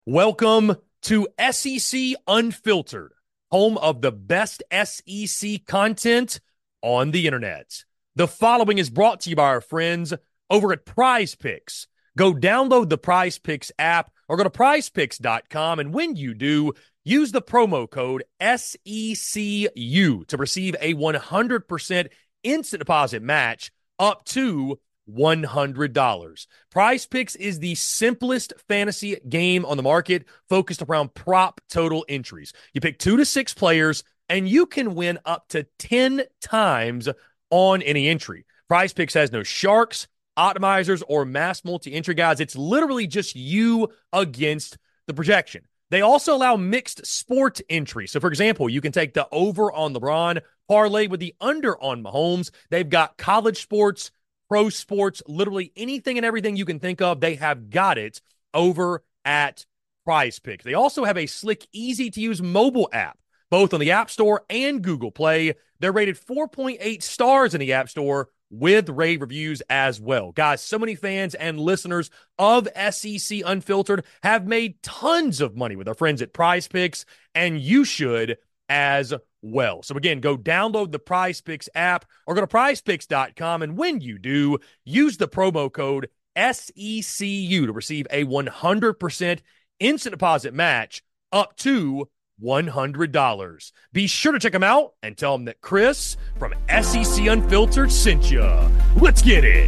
Welcome to SEC Unfiltered, home of the best SEC content on the internet. The following is brought to you by our friends over at Prize Picks. Go download the Prize Picks app or go to prizepicks.com, and when you do, use the promo code SECU to receive a 100% instant deposit match up to $100. Prize Picks is the simplest fantasy game on the market, focused around prop total entries. You pick 2 to 6 players, and you can win up to 10 times on any entry. Prize Picks has no sharks, optimizers, or mass multi-entry guides. It's literally just you against the projection. They also allow mixed sport entry. So, for example, you can take the over on LeBron, parlay with the under on Mahomes. They've got college sports, pro sports, literally anything and everything you can think of, they have got it over at Prize Picks. They also have a slick, easy-to-use mobile app, both on the App Store and Google Play. They're rated 4.8 stars in the App Store with rave reviews as well. Guys, so many fans and listeners of SEC Unfiltered have made tons of money with our friends at Prize Picks, and you should as well. So again, go download the Prize Picks app or go to prizepicks.com, and when you do, use the promo code SECU to receive a 100% instant deposit match up to $100. Be sure to check them out and tell them that Chris from SEC Unfiltered sent you. Let's get it.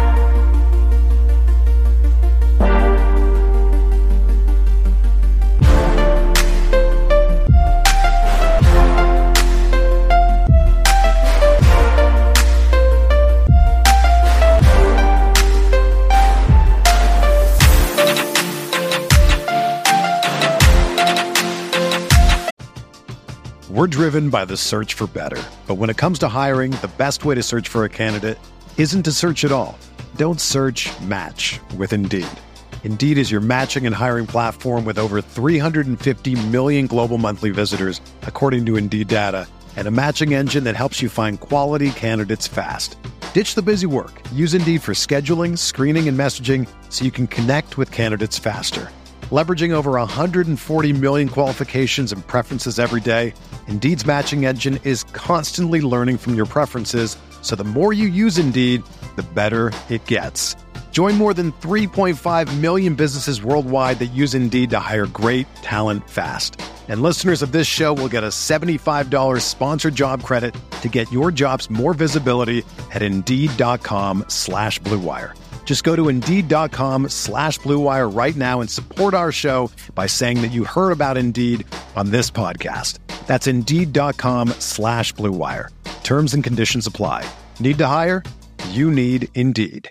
We're driven by the search for better. But when it comes to hiring, the best way to search for a candidate isn't to search at all. Don't search, match with Indeed. Indeed is your matching and hiring platform with over 350 million global monthly visitors, according to Indeed data, and a matching engine that helps you find quality candidates fast. Ditch the busy work. Use Indeed for scheduling, screening, and messaging so you can connect with candidates faster. Leveraging over 140 million qualifications and preferences every day, Indeed's matching engine is constantly learning from your preferences, so the more you use Indeed, the better it gets. Join more than 3.5 million businesses worldwide that use Indeed to hire great talent fast. And listeners of this show will get a $75 sponsored job credit to get your jobs more visibility at Indeed.com/Blue Wire. Just go to Indeed.com/Blue Wire right now and support our show by saying that you heard about Indeed on this podcast. That's Indeed.com/Blue Wire. Terms and conditions apply. Need to hire? You need Indeed.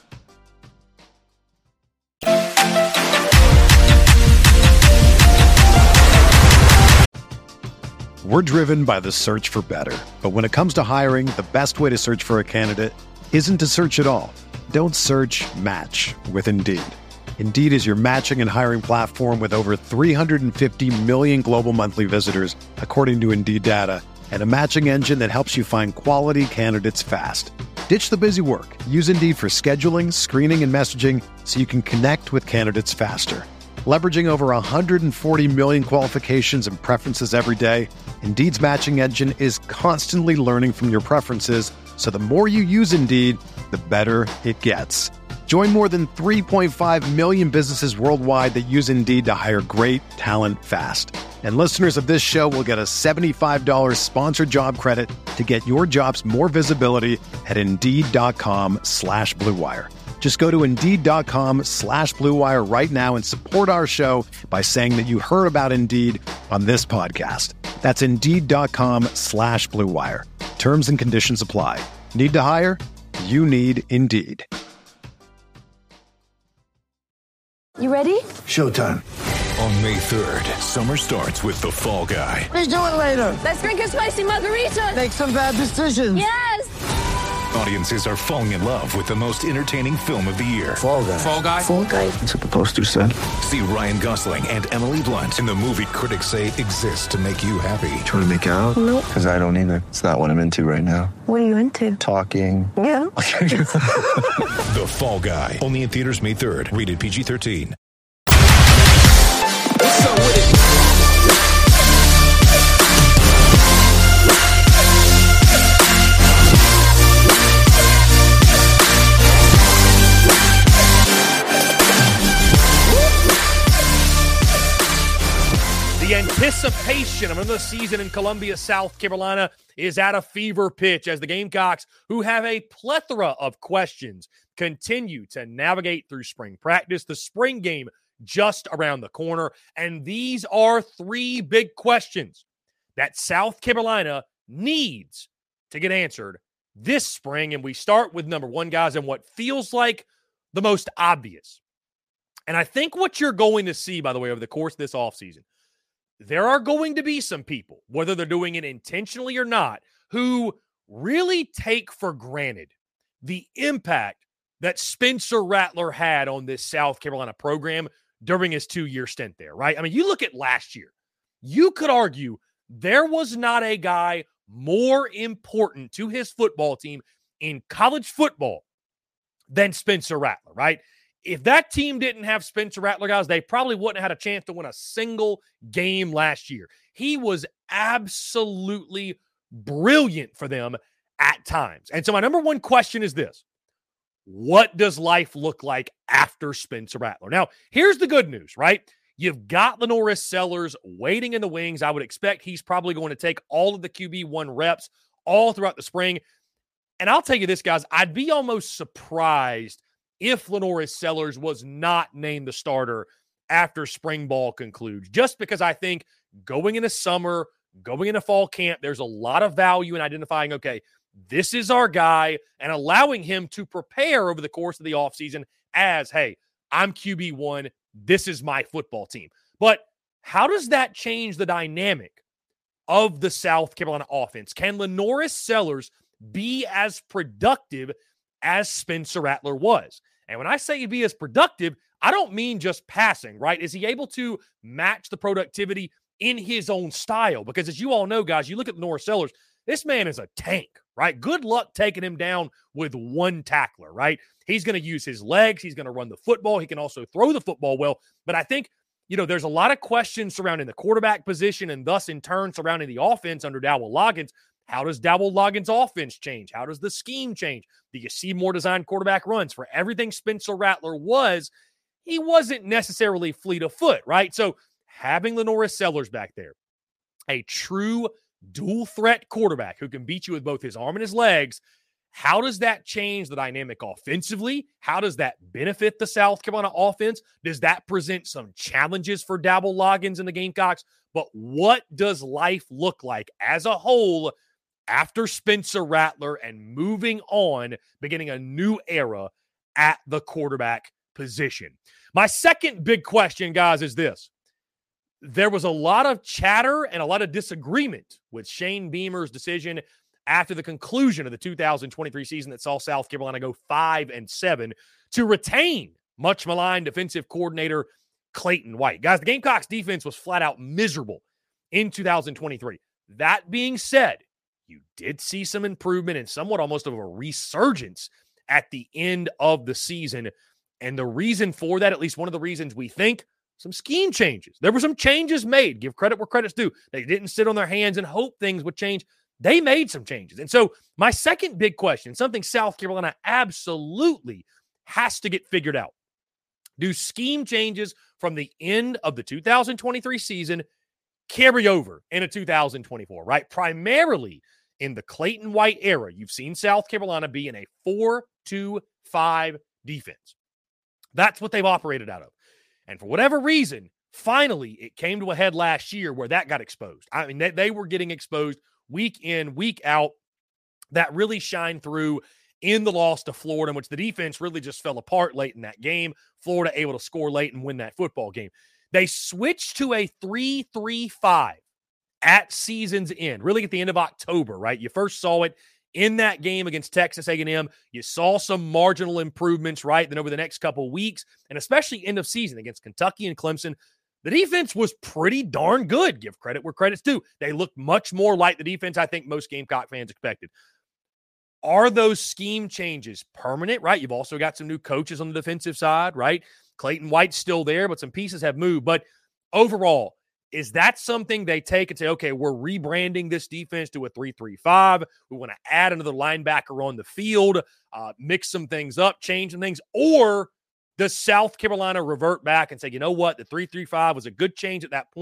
We're driven by the search for better. But when it comes to hiring, the best way to search for a candidate isn't to search at all. Don't search, match with Indeed. Indeed is your matching and hiring platform with over 350 million global monthly visitors, according to Indeed data, and a matching engine that helps you find quality candidates fast. Ditch the busy work. Use Indeed for scheduling, screening, and messaging so you can connect with candidates faster. Leveraging over 140 million qualifications and preferences every day, Indeed's matching engine is constantly learning from your preferences, so the more you use Indeed, the better it gets. Join more than 3.5 million businesses worldwide that use Indeed to hire great talent fast. And listeners of this show will get a $75 sponsored job credit to get your jobs more visibility at Indeed.com/Blue Wire. Just go to Indeed.com/Blue Wire right now and support our show by saying that you heard about Indeed on this podcast. That's Indeed.com/Blue Wire. Terms and conditions apply. Need to hire? You need Indeed. You ready? Showtime. On May 3rd, summer starts with The Fall Guy. Let's do it later. Let's drink a spicy margarita. Make some bad decisions. Yes! Audiences are falling in love with the most entertaining film of the year. Fall Guy. Fall Guy? Fall Guy. That's what the poster said. See Ryan Gosling and Emily Blunt in the movie critics say exists to make you happy. Trying to make it out? Nope. Because I don't either. It's not what I'm into right now. What are you into? Talking. Yeah. The Fall Guy. Only in theaters May 3rd. Rated PG-13. Anticipation of another season in Columbia, South Carolina is at a fever pitch as the Gamecocks, who have a plethora of questions, continue to navigate through spring practice, the spring game just around the corner. And these are three big questions that South Carolina needs to get answered this spring. And we start with number one, guys, and what feels like the most obvious. And I think what you're going to see, by the way, over the course of this offseason, there are going to be some people, whether they're doing it intentionally or not, who really take for granted the impact that Spencer Rattler had on this South Carolina program during his 2-year stint there, right? I mean, you look at last year, you could argue there was not a guy more important to his football team in college football than Spencer Rattler, right? If that team didn't have Spencer Rattler, guys, they probably wouldn't have had a chance to win a single game last year. He was absolutely brilliant for them at times. And so my number one question is this: what does life look like after Spencer Rattler? Now, here's the good news, right? You've got LaNorris Sellers waiting in the wings. I would expect he's probably going to take all of the QB1 reps all throughout the spring. And I'll tell you this, guys, I'd be almost surprised if LaNorris Sellers was not named the starter after spring ball concludes, just because I think going into summer, going into fall camp, there's a lot of value in identifying, okay, this is our guy, and allowing him to prepare over the course of the offseason as, hey, I'm QB1, this is my football team. But how does that change the dynamic of the South Carolina offense? Can LaNorris Sellers be as productive as Spencer Rattler was? And when I say he'd be as productive, I don't mean just passing, right? Is he able to match the productivity in his own style? Because as you all know, guys, you look at LaNorris Sellers, this man is a tank, right? Good luck taking him down with one tackler, right? He's going to use his legs. He's going to run the football. He can also throw the football well. But I think, there's a lot of questions surrounding the quarterback position and thus in turn surrounding the offense under Dowell Loggins. How does Dowell Loggins' offense change? How does the scheme change? Do you see more designed quarterback runs? For everything Spencer Rattler was, he wasn't necessarily fleet of foot, right? So having LaNorris Sellers back there, a true dual threat quarterback who can beat you with both his arm and his legs, how does that change the dynamic offensively? How does that benefit the South Carolina offense? Does that present some challenges for Dowell Loggins and the Gamecocks? But what does life look like as a whole after Spencer Rattler and moving on, beginning a new era at the quarterback position? My second big question, guys, is this. There was a lot of chatter and a lot of disagreement with Shane Beamer's decision after the conclusion of the 2023 season that saw South Carolina go 5-7 to retain much maligned defensive coordinator Clayton White. Guys, the Gamecocks defense was flat out miserable in 2023. That being said, you did see some improvement and somewhat almost of a resurgence at the end of the season. And the reason for that, at least one of the reasons we think, some scheme changes. There were some changes made. Give credit where credit's due. They didn't sit on their hands and hope things would change. They made some changes. And so my second big question, something South Carolina absolutely has to get figured out. Do scheme changes from the end of the 2023 season carry over into 2024, right? Primarily in the Clayton White era, you've seen South Carolina be in a 4-2-5 defense. That's what they've operated out of. And for whatever reason, finally, it came to a head last year where that got exposed. I mean, they were getting exposed week in, week out. That really shined through in the loss to Florida, in which the defense really just fell apart late in that game. Florida able to score late and win that football game. They switched to a 3-3-5 at season's end, really at the end of October, right? You first saw it in that game against Texas A&M. You saw some marginal improvements, right? Then over the next couple of weeks, and especially end of season against Kentucky and Clemson, the defense was pretty darn good. Give credit where credit's due. They looked much more like the defense I think most Gamecock fans expected. Are those scheme changes permanent, right? You've also got some new coaches on the defensive side, right? Clayton White's still there, but some pieces have moved. But overall, is that something they take and say, okay, we're rebranding this defense to a 3-3-5. We want to add another linebacker on the field, mix some things up, change some things. Or does South Carolina revert back and say, you know what, the 3-3-5 was a good change at that point.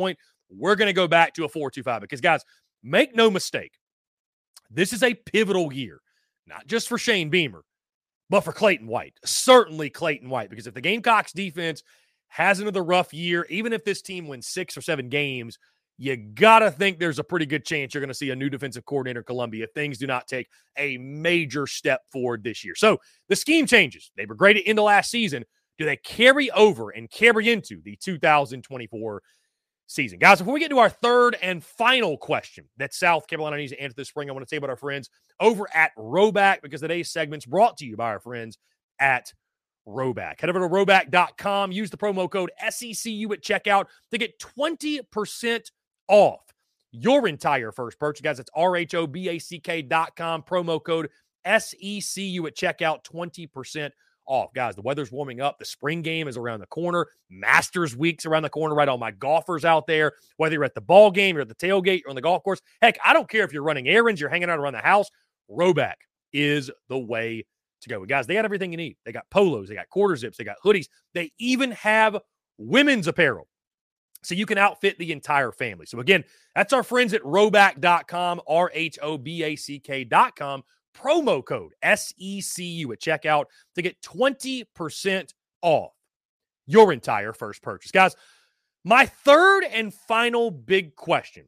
we're going to go back to a 4-2-5 because, guys, make no mistake, this is a pivotal year, not just for Shane Beamer, but for Clayton White. Certainly Clayton White, because if the Gamecocks defense has another rough year, even if this team wins 6 or 7 games, you got to think there's a pretty good chance you're going to see a new defensive coordinator in Columbia if things do not take a major step forward this year. So the scheme changes. They were great at the end of last season. Do they carry over and carry into the 2024 season? Guys, before we get to our third and final question that South Carolina needs to answer this spring, I want to tell you about our friends over at Rhoback, because today's segment's brought to you by our friends at Rhoback. Head over to Rhoback.com. Use the promo code SECU at checkout to get 20% off your entire first purchase. Guys, it's RHOBACK.com. Promo code SECU at checkout, 20% off. Guys, the weather's warming up. The spring game is around the corner. Masters Week's around the corner, right? All my golfers out there, whether you're at the ball game, you're at the tailgate, you're on the golf course. Heck, I don't care if you're running errands, you're hanging out around the house. Rhoback is the way to go. Guys, they got everything you need. They got polos, they got quarter zips, they got hoodies. They even have women's apparel, so you can outfit the entire family. So again, that's our friends at Rhoback.com, RHOBACK.com. Promo code SECU at checkout to get 20% off your entire first purchase. Guys, my third and final big question.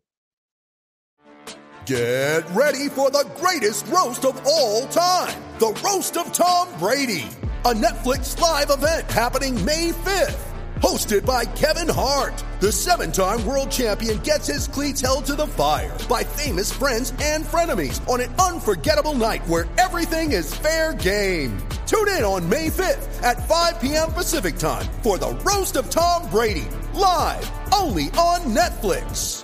Get ready for the greatest roast of all time. The Roast of Tom Brady. A Netflix live event happening May 5th. Hosted by Kevin Hart. The 7-time world champion gets his cleats held to the fire by famous friends and frenemies on an unforgettable night where everything is fair game. Tune in on May 5th at 5 p.m. Pacific time for the Roast of Tom Brady. Live only on Netflix.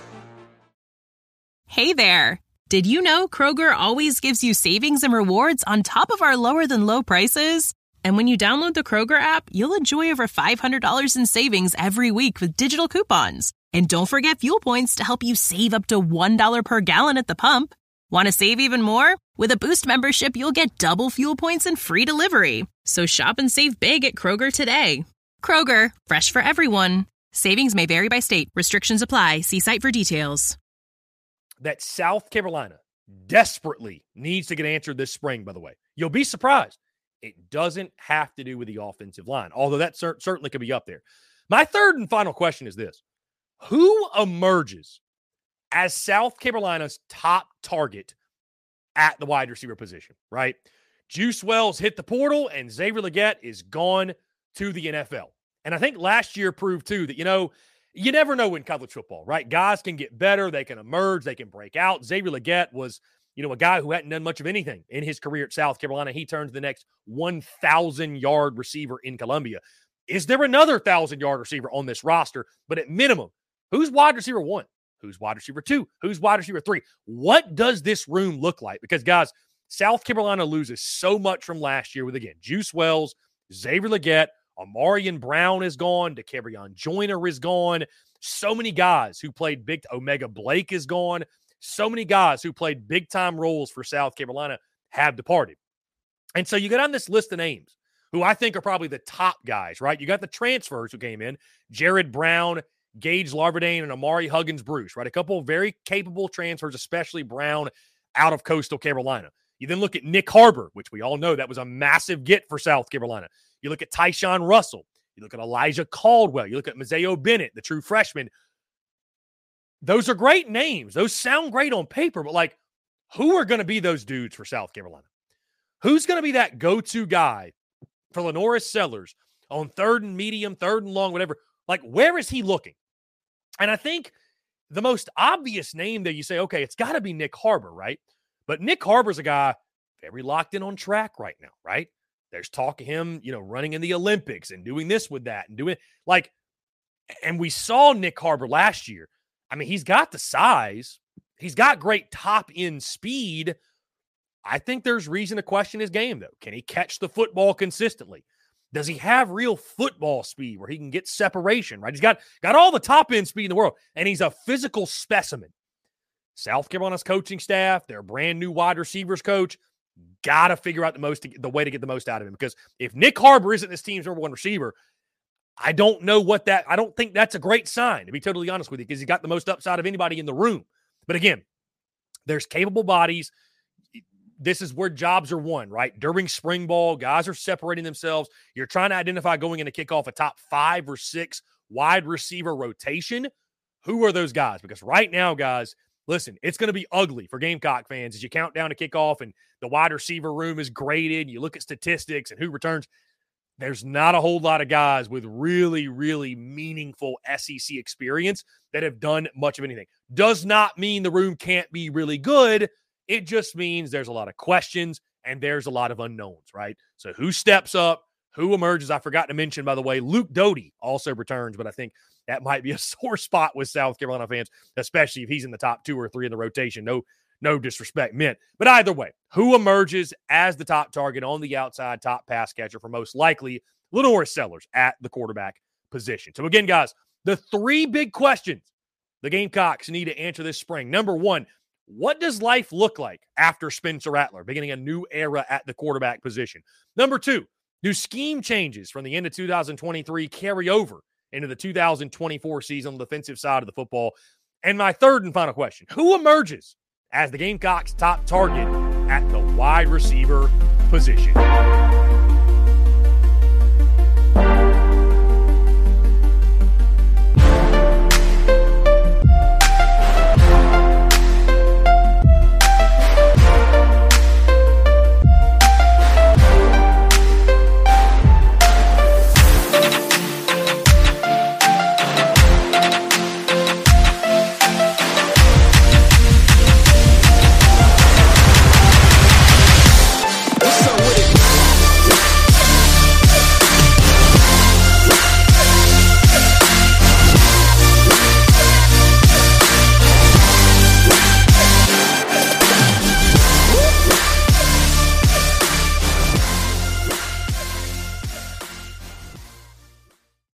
Hey there. Did you know Kroger always gives you savings and rewards on top of our lower than low prices? And when you download the Kroger app, you'll enjoy over $500 in savings every week with digital coupons. And don't forget fuel points to help you save up to $1 per gallon at the pump. Want to save even more? With a Boost membership, you'll get double fuel points and free delivery. So shop and save big at Kroger today. Kroger, fresh for everyone. Savings may vary by state. Restrictions apply. See site for details. That South Carolina desperately needs to get answered this spring, by the way. You'll be surprised. It doesn't have to do with the offensive line, although that certainly could be up there. My third and final question is this. Who emerges as South Carolina's top target at the wide receiver position, right? Juice Wells hit the portal, and Xavier Legette is gone to the NFL. And I think last year proved, too, that, you never know in college football, right? Guys can get better. They can emerge. They can break out. Xavier Legette was a guy who hadn't done much of anything in his career at South Carolina. He turned to the next 1,000-yard receiver in Columbia. Is there another 1,000-yard receiver on this roster? But at minimum, who's wide receiver 1? Who's wide receiver 2? Who's wide receiver 3? What does this room look like? Because, guys, South Carolina loses so much from last year with, again, Juice Wells, Xavier Legette, Amarian Brown is gone, DeCarrion Joyner is gone. So many guys who played big. Omega Blake is gone. So many guys who played big-time roles for South Carolina have departed. And so you go down this list of names who I think are probably the top guys, right? You got the transfers who came in, Jared Brown, Gage Larvadain, and Amari Huggins-Bruce, right? A couple of very capable transfers, especially Brown out of Coastal Carolina. You then look at Nick Harbor, which we all know that was a massive get for South Carolina. You look at Tyshawn Russell. You look at Elijah Caldwell. You look at Mazeo Bennett, the true freshman. Those are great names. Those sound great on paper, but who are going to be those dudes for South Carolina? Who's going to be that go-to guy for Lenoris Sellers on third and medium, third and long, whatever? Where is he looking? And I think the most obvious name that you say, okay, it's got to be Nick Harbor, right? But Nick Harbor's a guy very locked in on track right now, right? There's talk of him, running in the Olympics and doing this with that and doing and we saw Nick Harbor last year. I mean, he's got the size. He's got great top-end speed. I think there's reason to question his game, though. Can he catch the football consistently? Does he have real football speed where he can get separation, right? He's got all the top-end speed in the world, and he's a physical specimen. South Carolina's coaching staff, their brand-new wide receivers coach, got to figure out the way to get the most out of him. Because if Nick Harbor isn't this team's number one receiver, I don't know I don't think that's a great sign, to be totally honest with you, because he's got the most upside of anybody in the room. But again, there's capable bodies. This is where jobs are won, right? During spring ball, guys are separating themselves. You're trying to identify going into kickoff a top 5 or 6 wide receiver rotation. Who are those guys? Because right now, guys, listen, it's going to be ugly for Gamecock fans as you count down to kickoff and the wide receiver room is graded. You look at statistics and who returns. There's not a whole lot of guys with really, really meaningful SEC experience that have done much of anything. Does not mean the room can't be really good. It just means there's a lot of questions and there's a lot of unknowns, right? So who steps up, who emerges? I forgot to mention, by the way, Luke Doty also returns, but I think that might be a sore spot with South Carolina fans, especially if he's in the top 2 or 3 in the rotation. No disrespect meant. But either way, who emerges as the top target on the outside, top pass catcher for most likely LaNorris Sellers at the quarterback position? So again, guys, the 3 big questions the Gamecocks need to answer this spring. Number 1, what does life look like after Spencer Rattler, beginning a new era at the quarterback position? Number 2, do scheme changes from the end of 2023 carry over into the 2024 season on the defensive side of the football? And my third and final question, who emerges as the Gamecocks' top target at the wide receiver position?